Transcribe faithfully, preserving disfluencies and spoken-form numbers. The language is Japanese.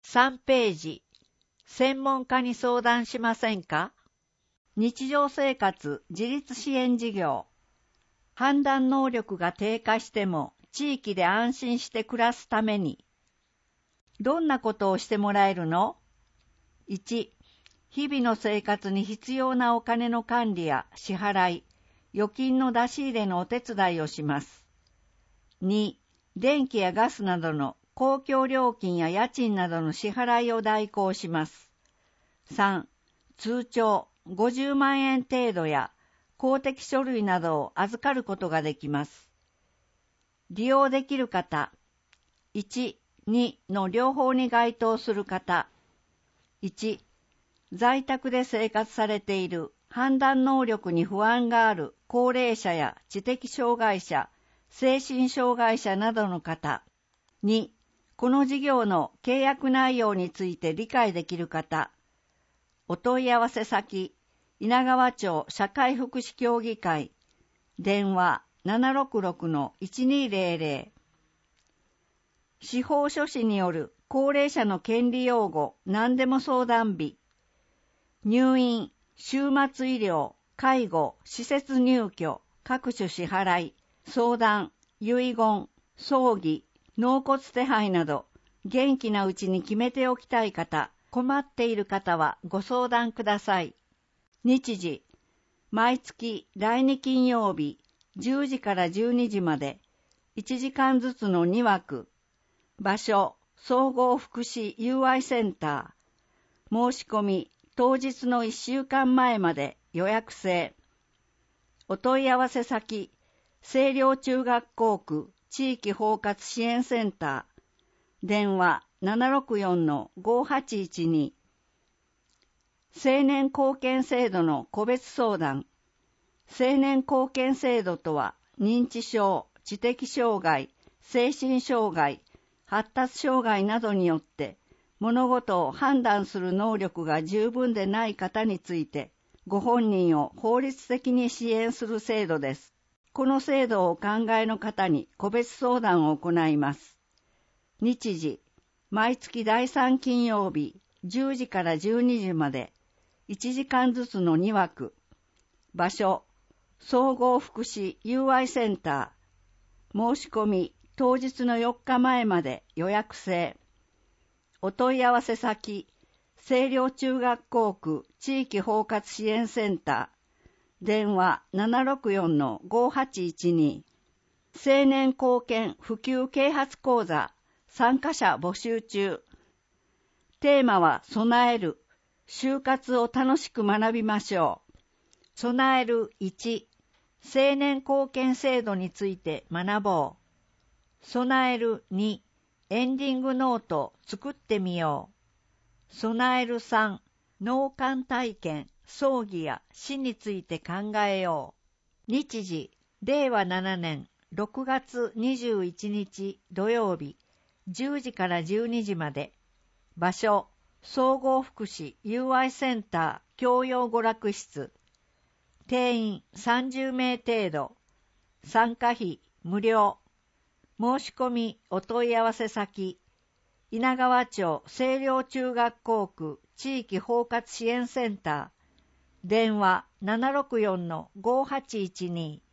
さんページ、専門家に相談しませんか？日常生活自立支援事業。判断能力が低下しても地域で安心して暮らすために。どんなことをしてもらえるの？ いち. 日々の生活に必要なお金の管理や支払い、預金の出し入れのお手伝いをします。に. 電気やガスなどの公共料金や家賃などの支払いを代行します。さん. 通帳ごじゅうまんえん程度や公的書類などを預かることができます。利用できる方、いち、にの両方に該当する方、いち、在宅で生活されている判断能力に不安がある高齢者や知的障害者、精神障害者などの方、に、この事業の契約内容について理解できる方、お問い合わせ先、稲川町社会福祉協議会、電話 ななろくろくのいちにーぜろぜろ。司法書士による高齢者の権利擁護何でも相談日。入院、週末医療、介護、施設入居、各種支払い、相談、遺言、葬儀、納骨手配など、元気なうちに決めておきたい方、困っている方はご相談ください。日時、毎月だいに金曜日、じゅうじからじゅうにじまで、いちじかんずつのに枠。場所、総合福祉友愛センター。申し込み、当日のいっしゅうかんまえまで予約制。お問い合わせ先、清涼中学校区地域包括支援センター。電話 ななろくよんのごはちいちに。青年貢献制度の個別相談。青年貢献制度とは、認知症、知的障害、精神障害、発達障害などによって物事を判断する能力が十分でない方について、ご本人を法律的に支援する制度です。この制度をお考えの方に個別相談を行います。日時、毎月だいさん金曜日、じゅうじからじゅうにじまで、いちじかんずつのに枠。場所、総合福祉友愛センター。申し込み、当日のよっかまえまで予約制。お問い合わせ先、清涼中学校区地域包括支援センター。電話 ななろくよんのごはちいちに。青年貢献普及啓発講座、参加者募集中。テーマは備える。就活を楽しく学びましょう。備えるいち、青年貢献制度について学ぼう。備えるに、エンディングノート作ってみよう。備えるさん、納棺体験、葬儀や死について考えよう。日時、れいわななねんろくがつにじゅういちにち土曜日、じゅうじからじゅうにじまで。場所、総合福祉友愛センター教養娯楽室。定員さんじゅうめい程度。参加費無料。申し込みお問い合わせ先、稲川町清涼中学校区地域包括支援センター。電話 ななろくよんのごはちいちに。